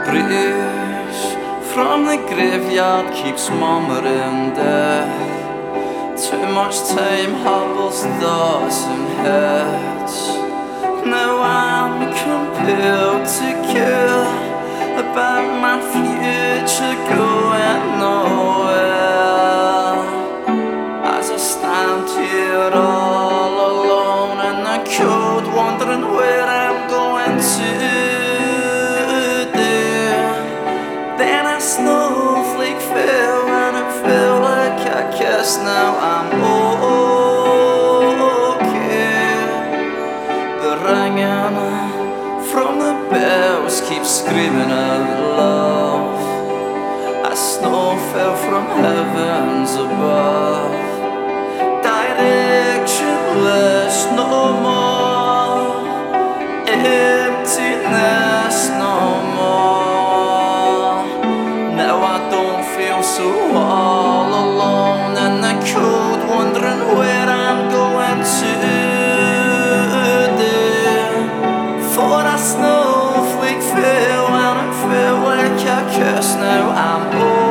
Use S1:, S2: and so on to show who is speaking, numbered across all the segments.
S1: breeze from the graveyard keeps murmuring death. Too much time hobbles thoughts and heads. Now I'm compelled to care about my future going nowhere. As I stand here all alone in the cold, wondering where I'm going to. Then a snowflake fell and it felt like I guess now I'm okay. The ringing from the bells keeps screaming out love. A snow fell from heavens above. Directionless no more, emptiness no more. Now I don't feel so all alone in the cold, wondering where I'm going to. For a snowflake fell and it felt like a curse. Now I'm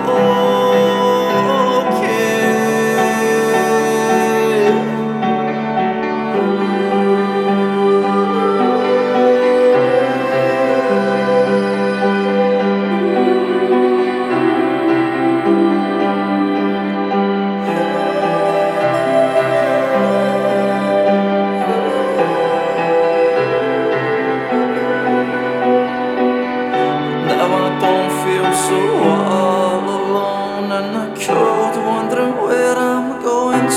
S1: so all alone in the cold, wondering where I'm going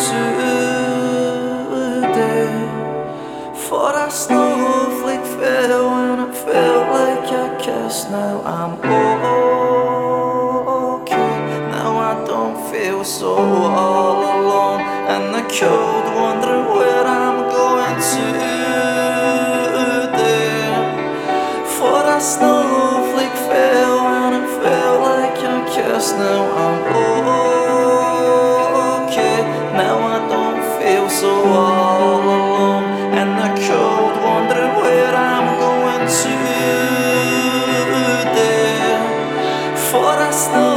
S1: today. For a snowflake fell and it felt like a kiss. Now I'm okay. Now I don't feel so all alone in the cold, wondering where I'm going today. For a snowflake fell and it felt like a kiss. Now I'm okay. Now I don't feel so all alone in the cold, wondering where I'm going today. For a snow